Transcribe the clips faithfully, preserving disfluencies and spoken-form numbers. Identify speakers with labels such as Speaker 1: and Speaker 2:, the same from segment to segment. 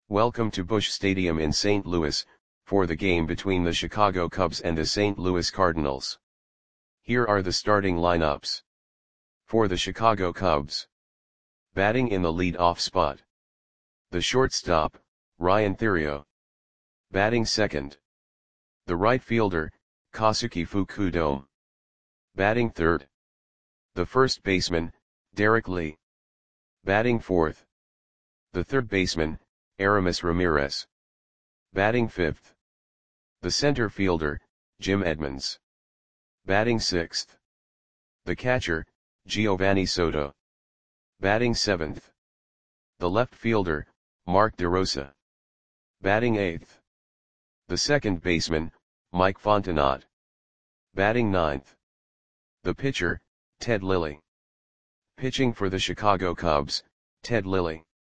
Speaker 1: Welcome to Busch Stadium in Saint Louis, for the game between the Chicago Cubs and the Saint Louis Cardinals. Here are the starting lineups. For the Chicago Cubs. Batting in the lead-off spot. The shortstop, Ryan Theriot. Batting second. The right fielder, Kosuke Fukudome. Batting third. The first baseman, Derek Lee. Batting fourth. The third baseman, Aramis Ramirez. Batting fifth. The center fielder, Jim Edmonds. Batting sixth. The catcher, Giovanni Soto. Batting seventh. The left fielder, Mark DeRosa. Batting eighth. The second baseman, Mike Fontenot. Batting ninth. The pitcher, Ted Lilly. Pitching for the Chicago Cubs, Ted Lilly.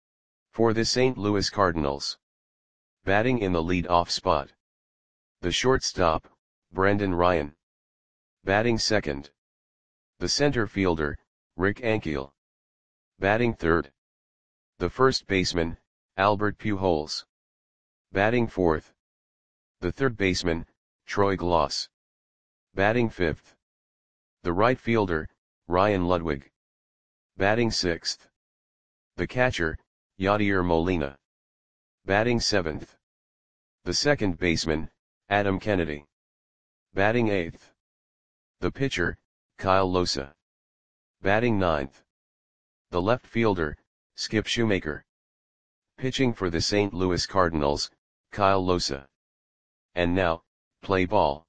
Speaker 1: For the Saint Louis Cardinals. Batting in the lead-off spot. The shortstop, Brendan Ryan. Batting second. The center fielder, Rick Ankiel. Batting third. The first baseman, Albert Pujols. Batting fourth. The third baseman, Troy Glaus. Batting fifth. The right fielder, Ryan Ludwig. Batting sixth. The catcher, Yadier Molina. Batting seventh. The second baseman, Adam Kennedy. Batting eighth. The pitcher, Kyle Losa. Batting ninth. The left fielder, Skip Shoemaker. Pitching for the Saint Louis Cardinals, Kyle Losa. And now, play ball.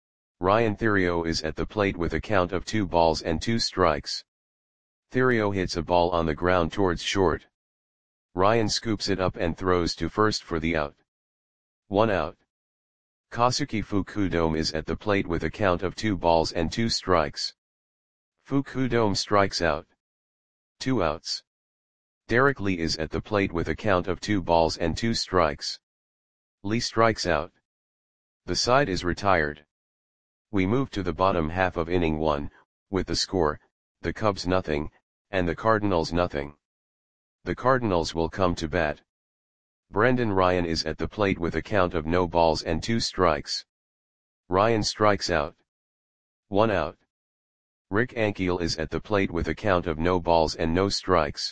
Speaker 1: Ryan Theriot is at the plate with a count of two balls and two strikes. Theriot hits a ball on the ground towards short. Ryan scoops it up and throws to first for the out. One out. Kosuke Fukudome is at the plate with a count of two balls and two strikes. Fukudome strikes out. Two outs. Derek Lee is at the plate with a count of two balls and two strikes. Lee strikes out. The side is retired. We move to the bottom half of inning one, with the score, the Cubs nothing, and the Cardinals nothing. The Cardinals will come to bat. Brendan Ryan is at the plate with a count of no balls and two strikes. Ryan strikes out. One out. Rick Ankiel is at the plate with a count of no balls and no strikes.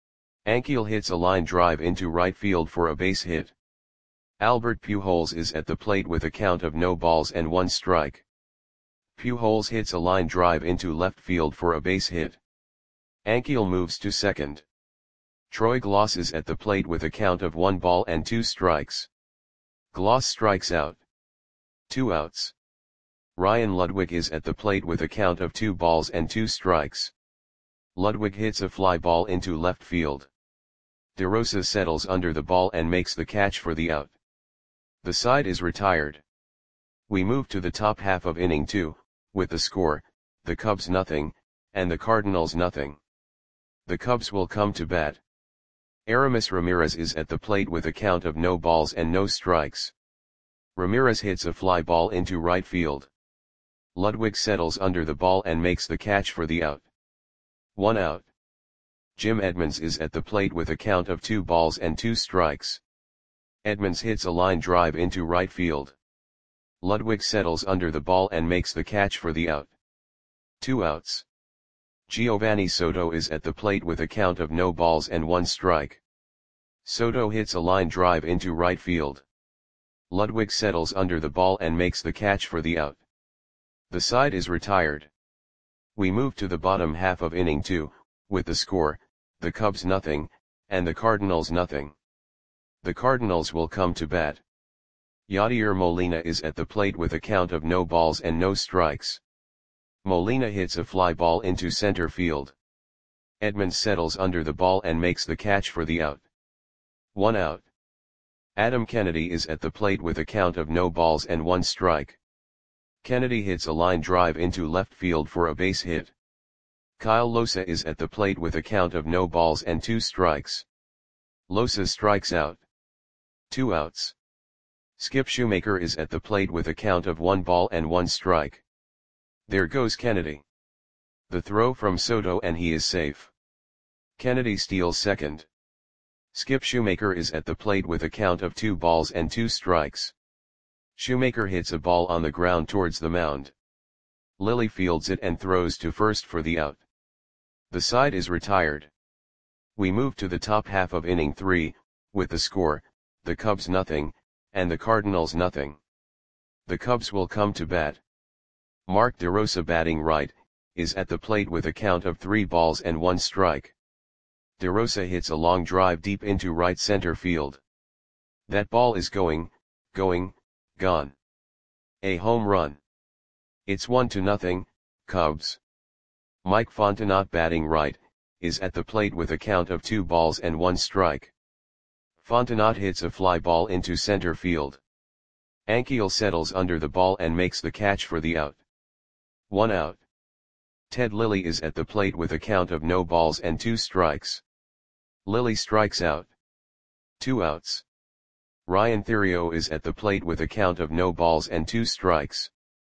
Speaker 1: Ankiel hits a line drive into right field for a base hit. Albert Pujols is at the plate with a count of no balls and one strike. Pujols hits a line drive into left field for a base hit. Ankiel moves to second. Troy Glaus is at the plate with a count of one ball and two strikes. Glaus strikes out. Two outs. Ryan Ludwig is at the plate with a count of two balls and two strikes. Ludwig hits a fly ball into left field. DeRosa settles under the ball and makes the catch for the out. The side is retired. We move to the top half of inning two, with the score, the Cubs nothing, and the Cardinals nothing. The Cubs will come to bat. Aramis Ramirez is at the plate with a count of no balls and no strikes. Ramirez hits a fly ball into right field. Ludwig settles under the ball and makes the catch for the out. One out. Jim Edmonds is at the plate with a count of two balls and two strikes. Edmonds hits a line drive into right field. Ludwig settles under the ball and makes the catch for the out. Two outs. Giovanni Soto is at the plate with a count of no balls and one strike. Soto hits a line drive into right field. Ludwig settles under the ball and makes the catch for the out. The side is retired. We move to the bottom half of inning two, with the score, the Cubs nothing, and the Cardinals nothing. The Cardinals will come to bat. Yadier Molina is at the plate with a count of no balls and no strikes. Molina hits a fly ball into center field. Edmonds settles under the ball and makes the catch for the out. One out. Adam Kennedy is at the plate with a count of no balls and one strike. Kennedy hits a line drive into left field for a base hit. Kyle Losa is at the plate with a count of no balls and two strikes. Losa strikes out. Two outs. Skip Shoemaker is at the plate with a count of one ball and one strike. There goes Kennedy. The throw from Soto and he is safe. Kennedy steals second. Skip Shoemaker is at the plate with a count of two balls and two strikes. Shoemaker hits a ball on the ground towards the mound. Lilly fields it and throws to first for the out. The side is retired. We move to the top half of inning three, with the score, the Cubs nothing, and the Cardinals nothing. The Cubs will come to bat. Mark DeRosa, batting right, is at the plate with a count of three balls and one strike. DeRosa hits a long drive deep into right center field. That ball is going, going, gone. A home run. It's one to nothing, Cubs. Mike Fontenot, batting right, is at the plate with a count of two balls and one strike. Fontenot hits a fly ball into center field. Ankiel settles under the ball and makes the catch for the out. One out. Ted Lilly is at the plate with a count of no balls and two strikes. Lilly strikes out. Two outs. Ryan Theriot is at the plate with a count of no balls and two strikes.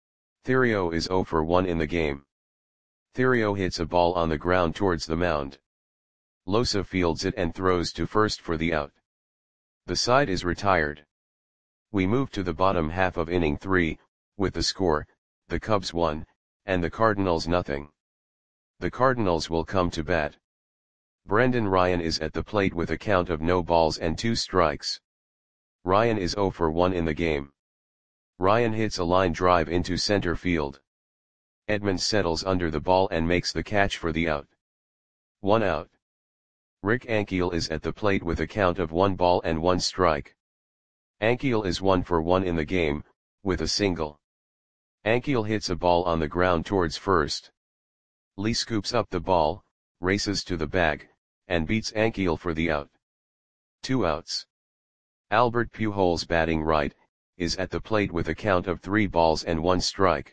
Speaker 1: Theriot is zero for one in the game. Theriot hits a ball on the ground towards the mound. Losa fields it and throws to first for the out. The side is retired. We move to the bottom half of inning three, with the score, the Cubs one, and the Cardinals nothing. The Cardinals will come to bat. Brendan Ryan is at the plate with a count of no balls and two strikes. Ryan is zero for one in the game. Ryan hits a line drive into center field. Edmonds settles under the ball and makes the catch for the out. One out. Rick Ankiel is at the plate with a count of one ball and one strike. Ankiel is one for one in the game, with a single. Ankiel hits a ball on the ground towards first. Lee scoops up the ball, races to the bag, and beats Ankiel for the out. Two outs. Albert Pujols, batting right, is at the plate with a count of three balls and one strike.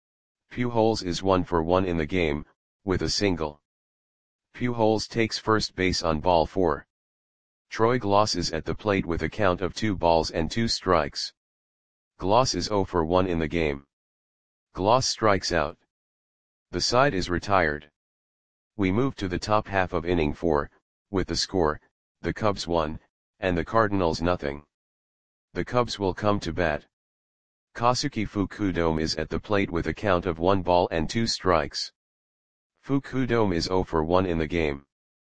Speaker 1: Pujols is one for one in the game, with a single. Pujols takes first base on ball four. Troy Glaus is at the plate with a count of two balls and two strikes. Glaus is zero for one in the game. Glaus strikes out. The side is retired. We move to the top half of inning four, with the score, the Cubs one, and the Cardinals nothing. The Cubs will come to bat. Kosuke Fukudome is at the plate with a count of one ball and two strikes. Fukudome is zero for one in the game.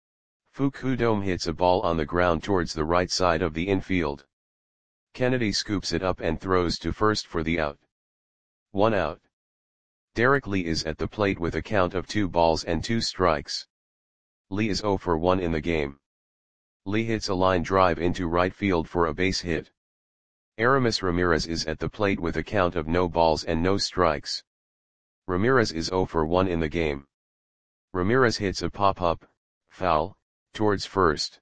Speaker 1: Fukudome hits a ball on the ground towards the right side of the infield. Kennedy scoops it up and throws to first for the out. One out. Derek Lee is at the plate with a count of two balls and two strikes. Lee is zero for one in the game. Lee hits a line drive into right field for a base hit. Aramis Ramirez is at the plate with a count of no balls and no strikes. Ramirez is zero for one in the game. Ramirez hits a pop-up, foul, towards first.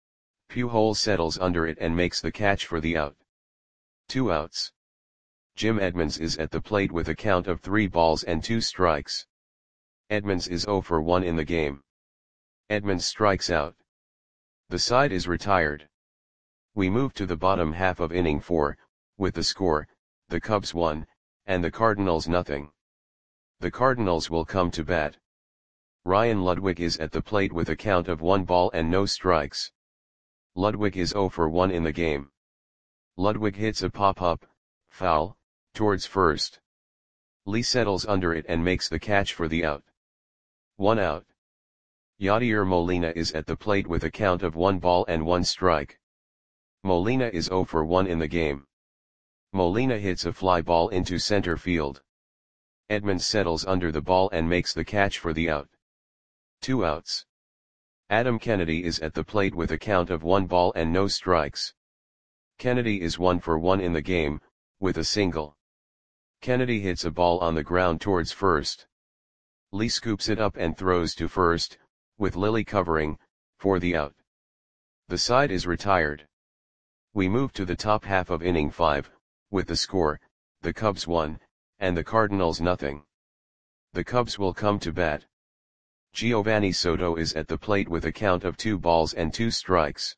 Speaker 1: Pujols settles under it and makes the catch for the out. Two outs. Jim Edmonds is at the plate with a count of three balls and two strikes. Edmonds is zero for one in the game. Edmonds strikes out. The side is retired. We move to the bottom half of inning four, with the score, the Cubs one, and the Cardinals nothing. The Cardinals will come to bat. Ryan Ludwig is at the plate with a count of one ball and no strikes. Ludwig is zero for one in the game. Ludwig hits a pop-up, foul, towards first. Lee settles under it and makes the catch for the out. One out. Yadier Molina is at the plate with a count of one ball and one strike. Molina is zero for one in the game. Molina hits a fly ball into center field. Edmonds settles under the ball and makes the catch for the out. Two outs. Adam Kennedy is at the plate with a count of one ball and no strikes. Kennedy is one for one in the game, with a single. Kennedy hits a ball on the ground towards first. Lee scoops it up and throws to first, with Lilly covering, for the out. The side is retired. We move to the top half of inning five, with the score, the Cubs one, and the Cardinals nothing. The Cubs will come to bat. Giovanni Soto is at the plate with a count of two balls and two strikes.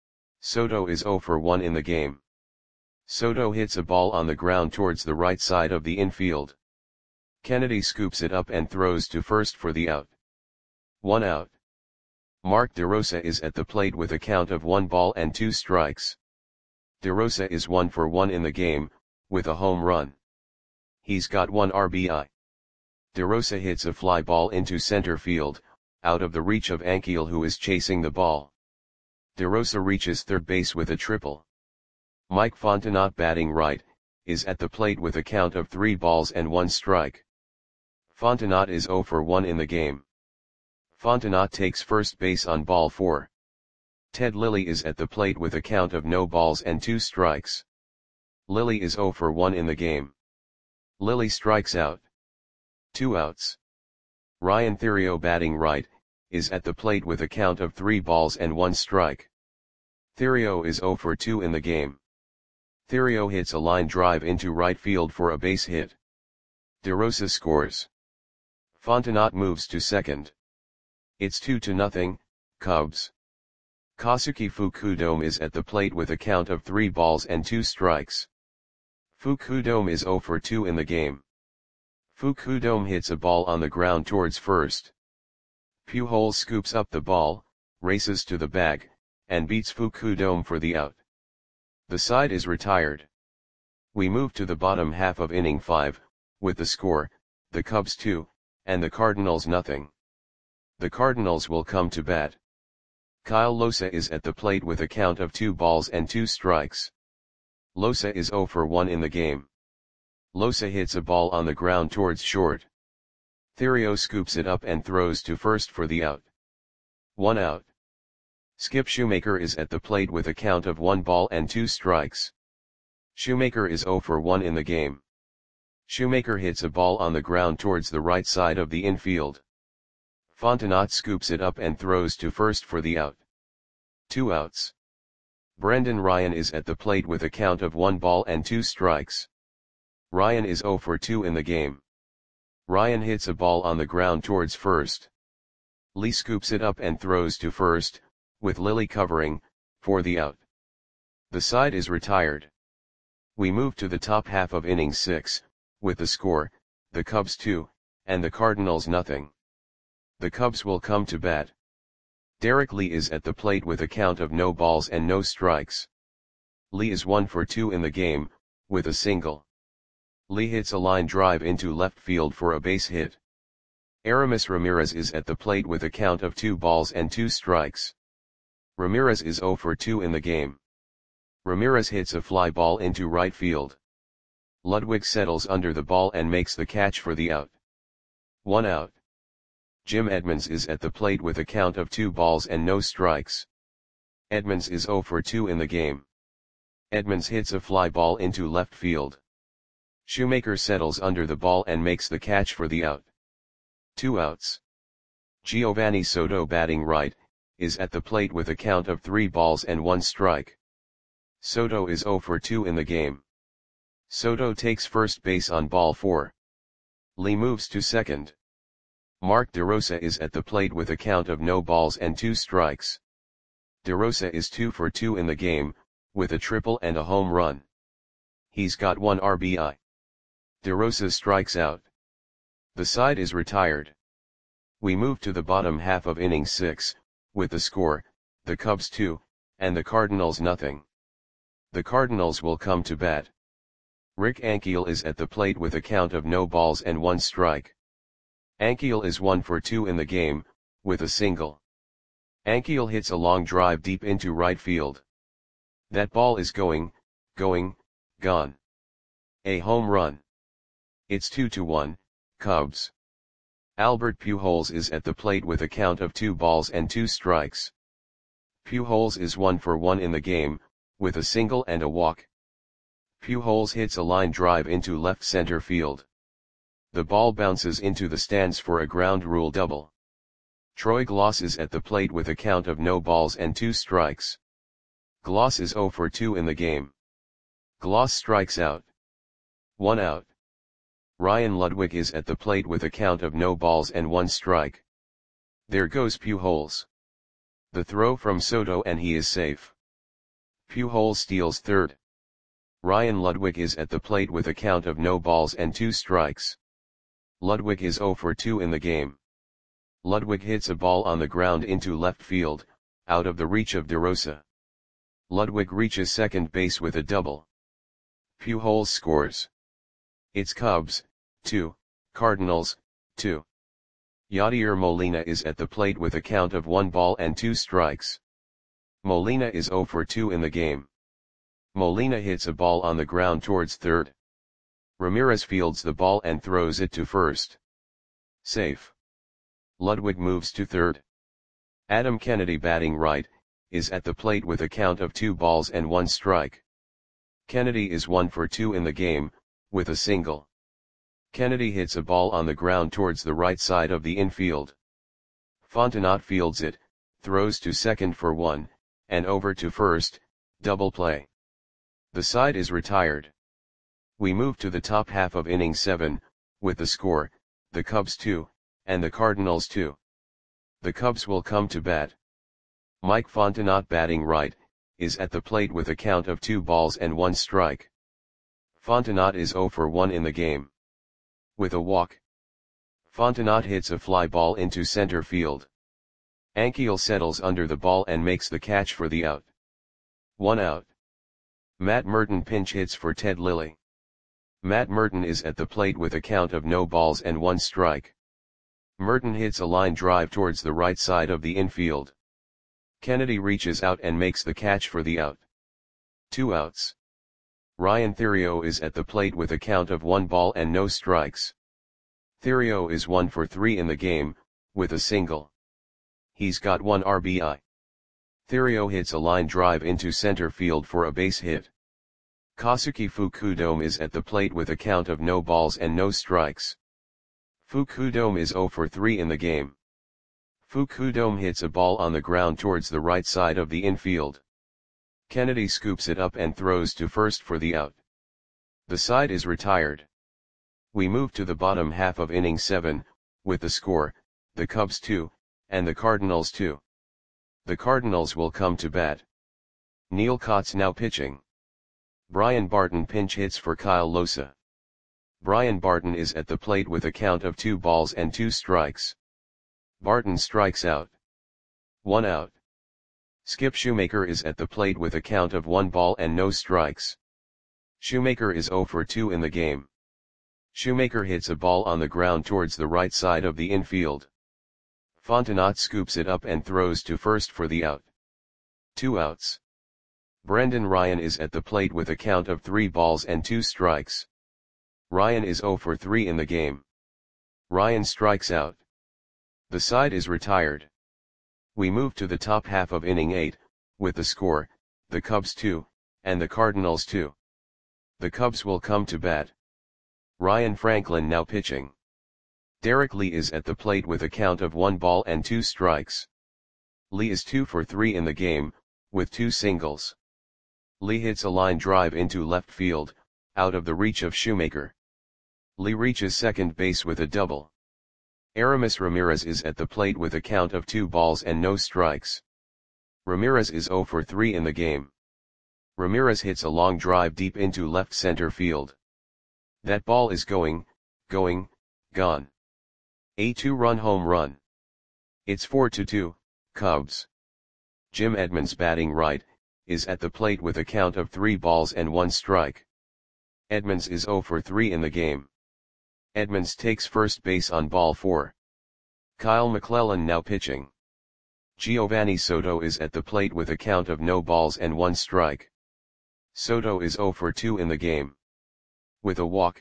Speaker 1: Soto is zero for one in the game. Soto hits a ball on the ground towards the right side of the infield. Kennedy scoops it up and throws to first for the out. One out. Mark DeRosa is at the plate with a count of one ball and two strikes. DeRosa is one for one in the game, with a home run. He's got one R B I. DeRosa hits a fly ball into center field, out of the reach of Ankiel, who is chasing the ball. DeRosa reaches third base with a triple. Mike Fontenot, batting right, is at the plate with a count of three balls and one strike. Fontenot is zero for one in the game. Fontenot takes first base on ball four. Ted Lilly is at the plate with a count of no balls and two strikes. Lilly is zero for one in the game. Lilly strikes out. Two outs. Ryan Theriot, batting right, is at the plate with a count of three balls and one strike. Theriot is zero for two in the game. Theriot hits a line drive into right field for a base hit. DeRosa scores. Fontenot moves to second. It's two to nothing, Cubs. Kazuki Fukudome is at the plate with a count of three balls and two strikes. Fukudome is zero for two in the game. Fukudome hits a ball on the ground towards first. Pujols scoops up the ball, races to the bag, and beats Fukudome for the out. The side is retired. We move to the bottom half of inning five, with the score, the Cubs two, and the Cardinals nothing. The Cardinals will come to bat. Kyle Losa is at the plate with a count of two balls and two strikes. Losa is zero for one in the game. Losa hits a ball on the ground towards short. Theriot scoops it up and throws to first for the out. One out. Skip Shoemaker is at the plate with a count of one ball and two strikes. Shoemaker is zero for one in the game. Shoemaker hits a ball on the ground towards the right side of the infield. Fontenot scoops it up and throws to first for the out. Two outs. Brendan Ryan is at the plate with a count of one ball and two strikes. Ryan is zero for two in the game. Ryan hits a ball on the ground towards first. Lee scoops it up and throws to first, with Lilly covering, for the out. The side is retired. We move to the top half of inning six, with the score, the Cubs two, and the Cardinals nothing. The Cubs will come to bat. Derek Lee is at the plate with a count of no balls and no strikes. Lee is one for two in the game, with a single. Lee hits a line drive into left field for a base hit. Aramis Ramirez is at the plate with a count of two balls and two strikes. Ramirez is zero for two in the game. Ramirez hits a fly ball into right field. Ludwig settles under the ball and makes the catch for the out. One out. Jim Edmonds is at the plate with a count of two balls and no strikes. Edmonds is zero for two in the game. Edmonds hits a fly ball into left field. Shoemaker settles under the ball and makes the catch for the out. Two outs. Giovanni Soto, batting right, is at the plate with a count of three balls and one strike. Soto is zero for two in the game. Soto takes first base on ball four. Lee moves to second. Mark DeRosa is at the plate with a count of no balls and two strikes. DeRosa is two for two in the game, with a triple and a home run. He's got one R B I. DeRosa strikes out. The side is retired. We move to the bottom half of inning six, with the score, the Cubs two, and the Cardinals nothing. The Cardinals will come to bat. Rick Ankiel is at the plate with a count of no balls and one strike. Ankiel is one for two in the game, with a single. Ankiel hits a long drive deep into right field. That ball is going, going, gone. A home run. It's two to one, Cubs. Albert Pujols is at the plate with a count of two balls and two strikes. Pujols is one for one in the game, with a single and a walk. Pujols hits a line drive into left center field. The ball bounces into the stands for a ground rule double. Troy Glaus is at the plate with a count of no balls and two strikes. Glaus is zero for two in the game. Glaus strikes out. One out. Ryan Ludwig is at the plate with a count of no balls and one strike. There goes Pujols. The throw from Soto and he is safe. Pujols steals third. Ryan Ludwig is at the plate with a count of no balls and two strikes. Ludwig is zero for two in the game. Ludwig hits a ball on the ground into left field, out of the reach of DeRosa. Ludwig reaches second base with a double. Pujols scores. It's Cubs, two, Cardinals, two. Yadier Molina is at the plate with a count of one ball and two strikes. Molina is zero for two in the game. Molina hits a ball on the ground towards third. Ramirez fields the ball and throws it to first. Safe. Ludwig moves to third. Adam Kennedy, batting right, is at the plate with a count of two balls and one strike. Kennedy is one for two in the game, with a single. Kennedy hits a ball on the ground towards the right side of the infield. Fontenot fields it, throws to second for one, and over to first, double play. The side is retired. We move to the top half of inning seven, with the score, the Cubs two, and the Cardinals two. The Cubs will come to bat. Mike Fontenot, batting right, is at the plate with a count of two balls and one strike. Fontenot is zero for one in the game. With a walk. Fontenot hits a fly ball into center field. Ankiel settles under the ball and makes the catch for the out. One out. Matt Merton pinch hits for Ted Lilly. Matt Merton is at the plate with a count of no balls and one strike. Merton hits a line drive towards the right side of the infield. Kennedy reaches out and makes the catch for the out. Two outs. Ryan Theriot is at the plate with a count of one ball and no strikes. Theriot is one for three in the game, with a single. He's got one R B I. Theriot hits a line drive into center field for a base hit. Kosuke Fukudome is at the plate with a count of no balls and no strikes. Fukudome is zero for three in the game. Fukudome hits a ball on the ground towards the right side of the infield. Kennedy scoops it up and throws to first for the out. The side is retired. We move to the bottom half of inning seven, with the score, the Cubs two, and the Cardinals two. The Cardinals will come to bat. Neil Kotz now pitching. Brian Barton pinch hits for Kyle Losa. Brian Barton is at the plate with a count of two balls and two strikes. Barton strikes out. One out. Skip Shoemaker is at the plate with a count of one ball and no strikes. Shoemaker is zero for two in the game. Shoemaker hits a ball on the ground towards the right side of the infield. Fontenot scoops it up and throws to first for the out. Two outs. Brendan Ryan is at the plate with a count of three balls and two strikes. Ryan is zero for three in the game. Ryan strikes out. The side is retired. We move to the top half of inning eight, with the score, the Cubs two, and the Cardinals two. The Cubs will come to bat. Ryan Franklin now pitching. Derek Lee is at the plate with a count of one ball and two strikes. Lee is two for three in the game, with two singles. Lee hits a line drive into left field, out of the reach of Shoemaker. Lee reaches second base with a double. Aramis Ramirez is at the plate with a count of two balls and no strikes. Ramirez is zero for three in the game. Ramirez hits a long drive deep into left center field. That ball is going, going, gone. A two-run home run. It's four to two, Cubs. Jim Edmonds, batting right, is at the plate with a count of three balls and one strike. Edmonds is zero for three in the game. Edmonds takes first base on ball four. Kyle McClellan now pitching. Giovanni Soto is at the plate with a count of no balls and one strike. Soto is zero for two in the game. With a walk.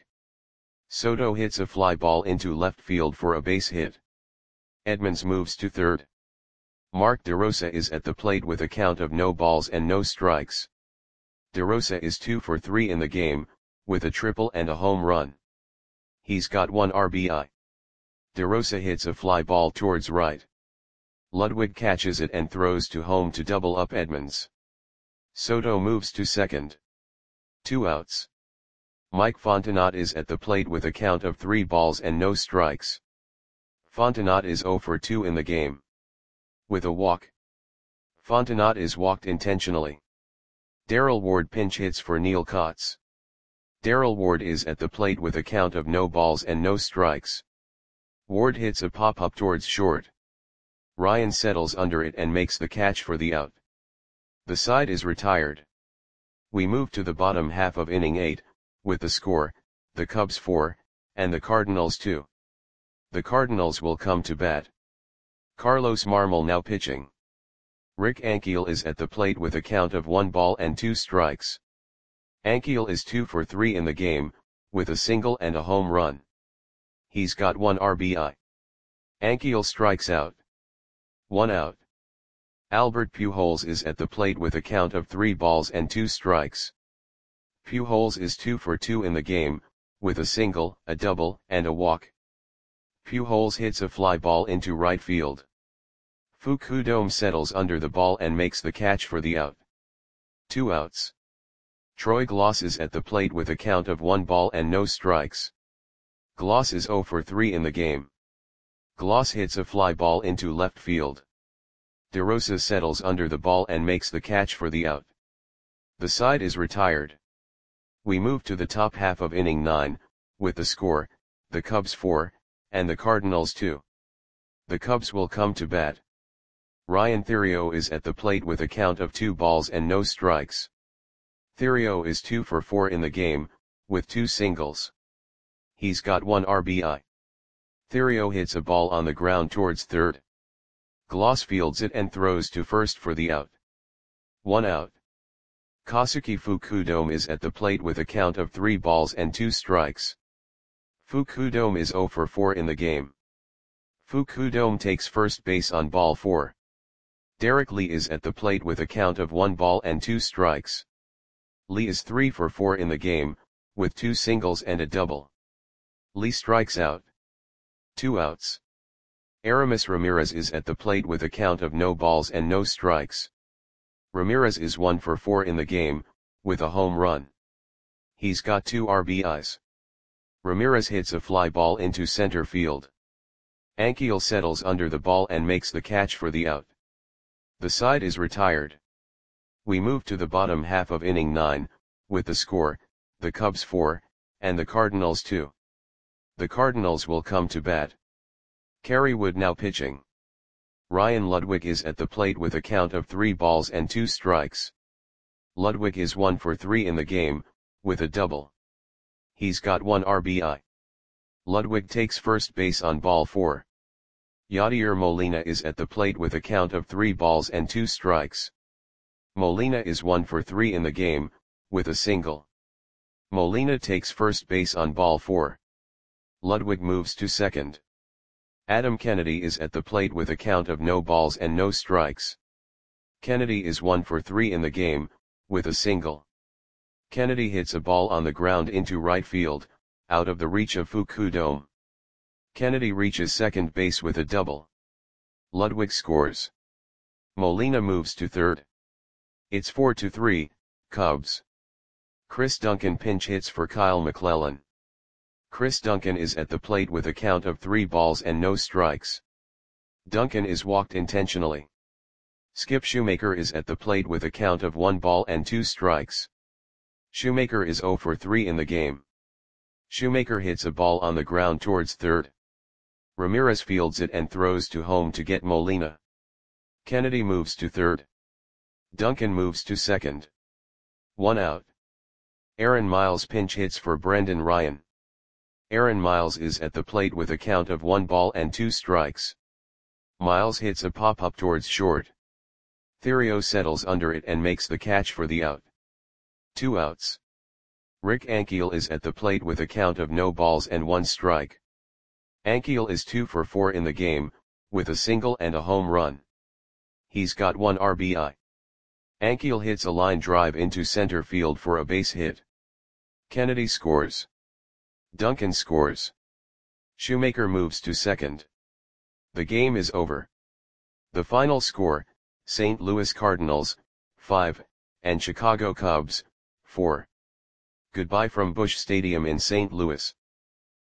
Speaker 1: Soto hits a fly ball into left field for a base hit. Edmonds moves to third. Mark DeRosa is at the plate with a count of no balls and no strikes. DeRosa is two for three in the game, with a triple and a home run. He's got one R B I. DeRosa hits a fly ball towards right. Ludwig catches it and throws to home to double up Edmonds. Soto moves to second. Two outs. Mike Fontenot is at the plate with a count of three balls and no strikes. Fontenot is zero for two in the game. With a walk. Fontenot is walked intentionally. Darrell Ward pinch hits for Neil Kotz. Darrell Ward is at the plate with a count of no balls and no strikes. Ward hits a pop-up towards short. Ryan settles under it and makes the catch for the out. The side is retired. We move to the bottom half of inning eight, with the score, the Cubs four, and the Cardinals two. The Cardinals will come to bat. Carlos Marmol now pitching. Rick Ankiel is at the plate with a count of one ball and two strikes. Ankiel is two for three in the game, with a single and a home run. He's got one R B I. Ankiel strikes out. One out. Albert Pujols is at the plate with a count of three balls and two strikes. Pujols is two for two in the game, with a single, a double, and a walk. Pujols hits a fly ball into right field. Fukudome settles under the ball and makes the catch for the out. Two outs. Troy Glaus is at the plate with a count of one ball and no strikes. Glaus is zero for three in the game. Glaus hits a fly ball into left field. DeRosa settles under the ball and makes the catch for the out. The side is retired. We move to the top half of inning nine, with the score, the Cubs four, and the Cardinals two. The Cubs will come to bat. Ryan Theriot is at the plate with a count of two balls and no strikes. Theriot is two for four in the game, with two singles. He's got one R B I. Theriot hits a ball on the ground towards third. Glaus fields it and throws to first for the out. One out. Kosuke Fukudome is at the plate with a count of three balls and two strikes. Fukudome is zero for four in the game. Fukudome takes first base on ball four. Derek Lee is at the plate with a count of one ball and two strikes. Lee is three for four in the game, with two singles and a double. Lee strikes out. Two outs. Aramis Ramirez is at the plate with a count of no balls and no strikes. Ramirez is one for four in the game, with a home run. He's got two R B Is. Ramirez hits a fly ball into center field. Ankiel settles under the ball and makes the catch for the out. The side is retired. We move to the bottom half of inning nine, with the score, the Cubs four, and the Cardinals two. The Cardinals will come to bat. Kerry Wood now pitching. Ryan Ludwig is at the plate with a count of three balls and two strikes. Ludwig is one for three in the game, with a double. He's got one R B I. Ludwig takes first base on ball four. Yadier Molina is at the plate with a count of three balls and two strikes. Molina is one for three in the game, with a single. Molina takes first base on ball four. Ludwig moves to second. Adam Kennedy is at the plate with a count of no balls and no strikes. Kennedy is one for three in the game, with a single. Kennedy hits a ball on the ground into right field, out of the reach of Fukudome. Kennedy reaches second base with a double. Ludwig scores. Molina moves to third. It's four to three, Cubs. Chris Duncan pinch hits for Kyle McClellan. Chris Duncan is at the plate with a count of three balls and no strikes. Duncan is walked intentionally. Skip Shoemaker is at the plate with a count of one ball and two strikes. Shoemaker is zero for three in the game. Shoemaker hits a ball on the ground towards third. Ramirez fields it and throws to home to get Molina. Kennedy moves to third. Duncan moves to second. One out. Aaron Miles pinch hits for Brendan Ryan. Aaron Miles is at the plate with a count of one ball and two strikes. Miles hits a pop-up towards short. Theriot settles under it and makes the catch for the out. Two outs. Rick Ankiel is at the plate with a count of no balls and one strike. Ankiel is two for four in the game, with a single and a home run. He's got one R B I. Ankiel hits a line drive into center field for a base hit. Kennedy scores. Duncan scores. Shoemaker moves to second. The game is over. The final score, Saint Louis Cardinals, five, and Chicago Cubs, four. Goodbye from Busch Stadium in Saint Louis.